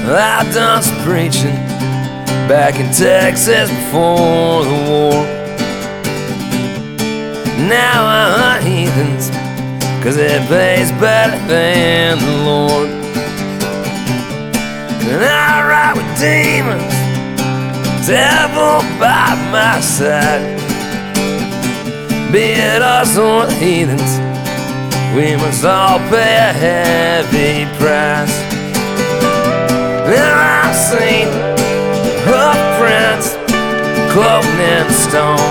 I've done some preaching back in Texas before the war. Now I hunt heathens, 'cause it pays better than the Lord. And I ride with demons, devil by my side. Be it us or the heathens, we must all pay a heavy price. Now I've seen footprints cloaked in stone.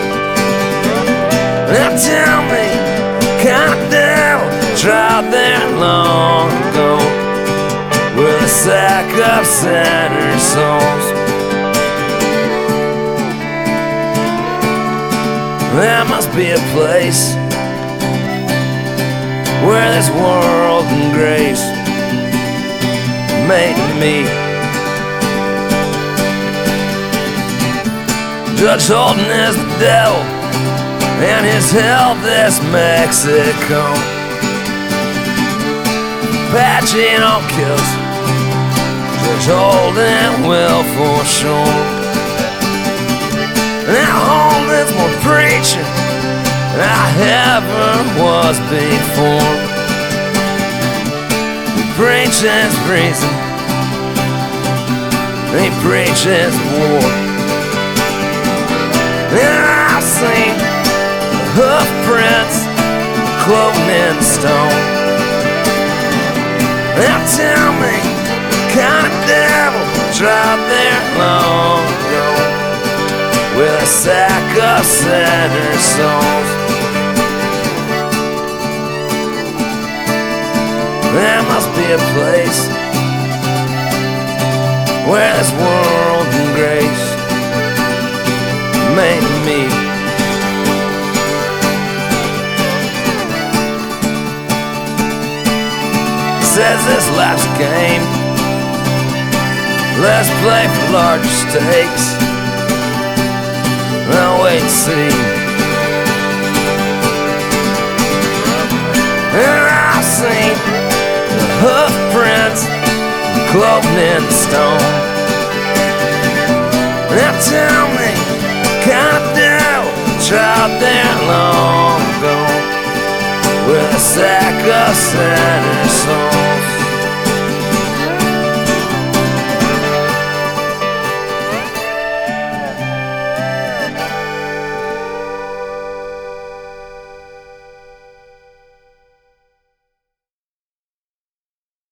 Now tell me, kind of devil tried there long ago with a sack of sinners' souls? There must be a place where this world and grace made me. Judge Holden is the devil, and his hell is Mexico. Pacino kills, Judge Holden will for sure. Now Holden's more preaching than I ever was before. He preaches reason, he preaches war. And I've seen hoofprints cloaked in stone. Now tell me, kind of devil tried there long ago with a sack of sinners' souls? There must be a place where this world and grace made me. Says this life's a game, let's play for larger stakes. I'll wait and see. And I've seen the hoofprints cloaked in stone. Now tell me, kind of devil tried there long ago with a sack of sinners' souls?